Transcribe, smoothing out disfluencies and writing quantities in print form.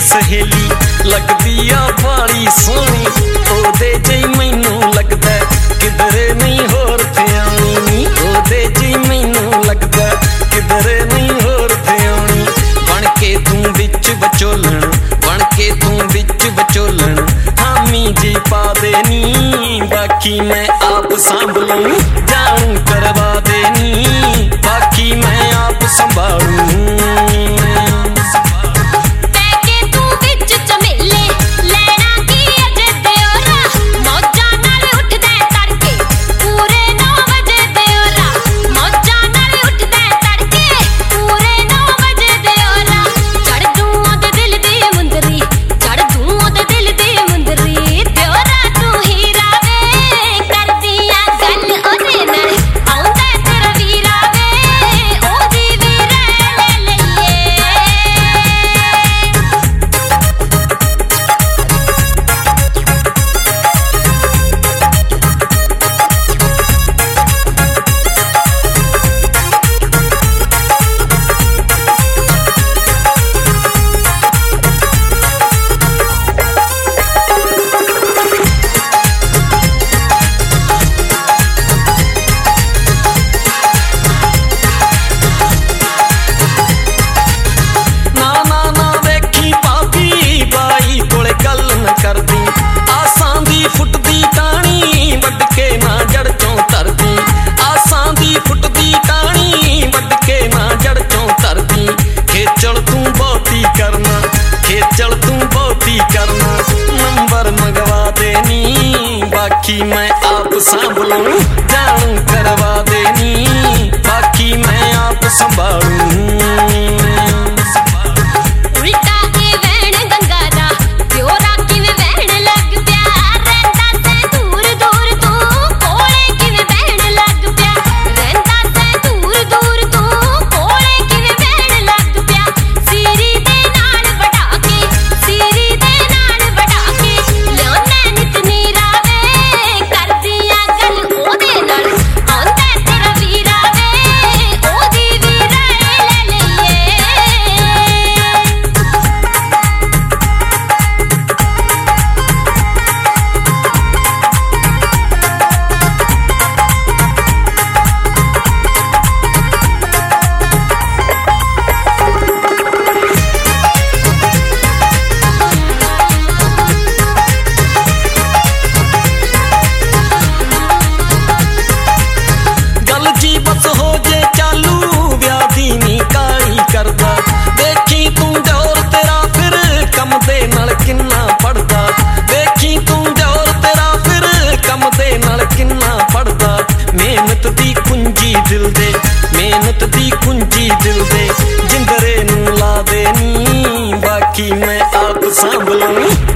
सहेली लगदी आ बाली सोहनी, ओदे जी मैनू लगदा किधरे नहीं होर थे आनी, ओदे जी मैनू लगदा किधरे नहीं होर थे आनी। बन के तू विच विचोलन, बन के तू विच विचोलन, हामी जी पा देनी, बाकी मैं आप संभलूं, जाऊं करवा देनी, बाकी मैं आप संभालूं। बाकी मैं आप संभलूं, जाऊं करवा देनी, बाकी मैं आप संभालूं। दिल दे मेहनत दी कुंजी दिल दे, जिंदरे नू ला देनी, बाकी मैं आप संभलूं।